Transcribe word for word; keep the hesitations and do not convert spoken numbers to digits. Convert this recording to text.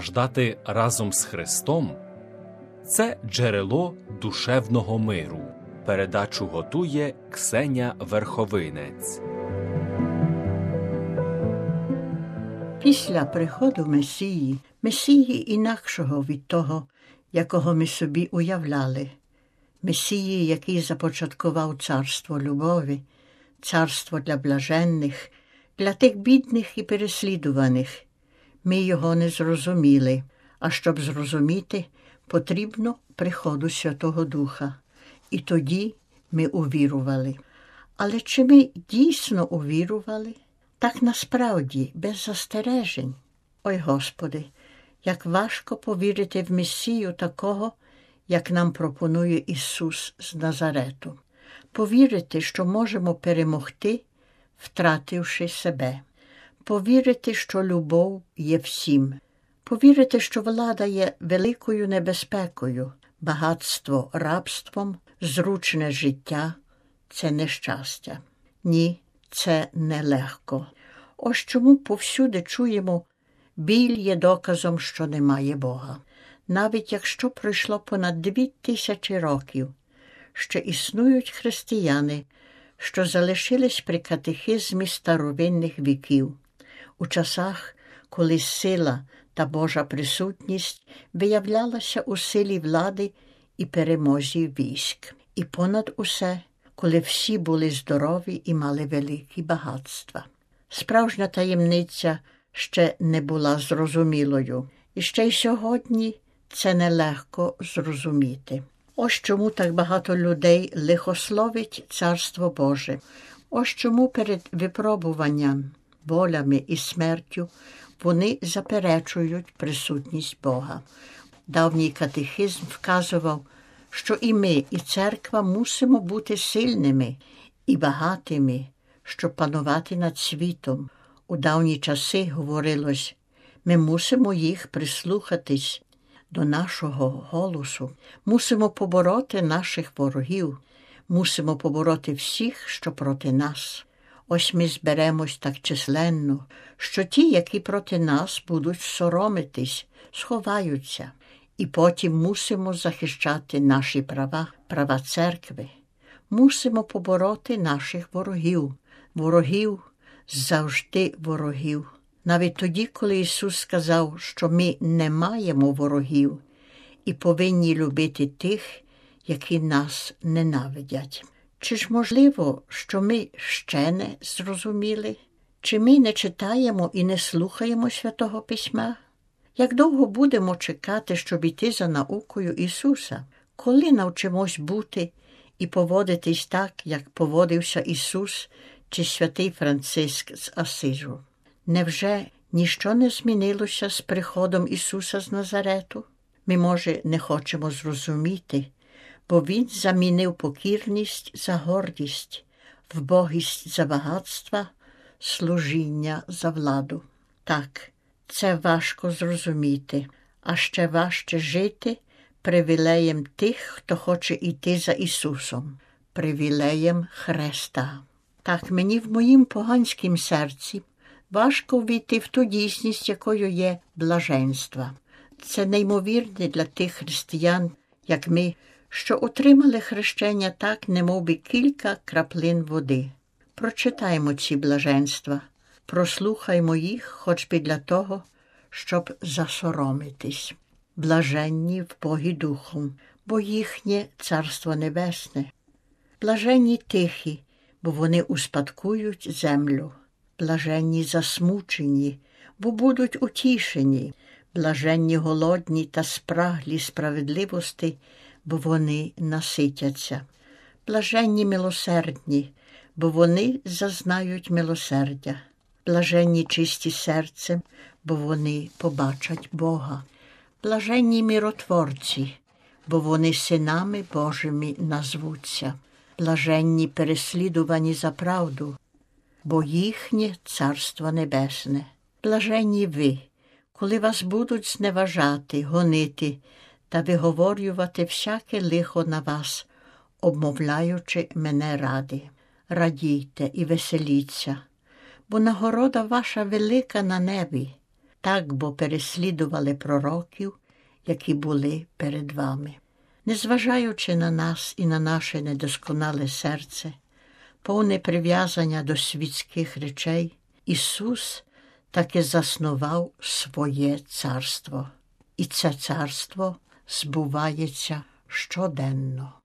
страждати разом з Христом – це джерело душевного миру. Передачу готує Ксеня Верховинець. Після приходу Месії, Месії інакшого від того, якого ми собі уявляли, Месії, який започаткував царство любові, царство для блаженних, для тих бідних і переслідуваних, ми його не зрозуміли, а щоб зрозуміти, потрібно приходу Святого Духа. І тоді ми увірували. Але чи ми дійсно увірували? Так насправді, без застережень. Ой, Господи, як важко повірити в Месію такого, як нам пропонує Ісус з Назарету. Повірити, що можемо перемогти, втративши себе. Повірити, що любов є всім. Повірити, що влада є великою небезпекою, багатство – рабством, зручне життя – це нещастя. Ні, це нелегко. Ось чому повсюди чуємо, біль є доказом, що немає Бога. Навіть якщо пройшло понад дві тисячі років, ще існують християни, що залишились при катехизмі старовинних віків, у часах, коли сила та Божа присутність виявлялася у силі влади і перемозі військ. І понад усе, коли всі були здорові і мали великі багатства. Справжня таємниця ще не була зрозумілою. І ще й сьогодні це нелегко зрозуміти. Ось чому так багато людей лихословить Царство Боже. Ось чому перед випробуванням, болями і смертю вони заперечують присутність Бога. Давній катехизм вказував, що і ми, і церква мусимо бути сильними і багатими, щоб панувати над світом. У давні часи говорилось, ми мусимо їх прислухатись до нашого голосу, мусимо побороти наших ворогів, мусимо побороти всіх, що проти нас. Ось ми зберемось так численно, що ті, які проти нас будуть соромитись, сховаються. І потім мусимо захищати наші права, права церкви. Мусимо побороти наших ворогів. Ворогів, завжди ворогів. Навіть тоді, коли Ісус сказав, що ми не маємо ворогів і повинні любити тих, які нас ненавидять. Чи ж можливо, що ми ще не зрозуміли? Чи ми не читаємо і не слухаємо Святого Письма? Як довго будемо чекати, щоб іти за наукою Ісуса? Коли навчимось бути і поводитись так, як поводився Ісус чи святий Франциск з Асижу? Невже ніщо не змінилося з приходом Ісуса з Назарету? Ми, може, не хочемо зрозуміти, бо Він замінив покірність за гордість, вбогість за багатства, служіння за владу. Так, це важко зрозуміти, а ще важче жити привілеєм тих, хто хоче йти за Ісусом, привілеєм Христа. Так, мені в моїм поганськім серці важко ввійти в ту дійсність, якою є блаженство. Це неймовірне для тих християн, як ми, що отримали хрещення так, немовби кілька краплин води. Прочитаймо ці блаженства, прослухаймо їх хоч би для того, щоб засоромитись. Блаженні в Богі Духом, бо їхнє Царство Небесне. Блаженні тихі, бо вони успадкують землю. Блаженні засмучені, бо будуть утішені. Блаженні голодні та спраглі справедливості, бо вони наситяться. Блаженні милосердні, бо вони зазнають милосердя. Блаженні чисті серцем, бо вони побачать Бога. Блаженні миротворці, бо вони синами Божими назвуться. Блаженні переслідувані за правду, бо їхнє Царство Небесне. Блаженні ви, коли вас будуть зневажати, гонити та виговорювати всяке лихо на вас, обмовляючи мене ради. Радійте і веселіться, бо нагорода ваша велика на небі, так бо переслідували пророків, які були перед вами. Незважаючи на нас і на наше недосконале серце, повне прив'язання до світських речей, Ісус таки заснував своє царство. І це царство збувається щоденно.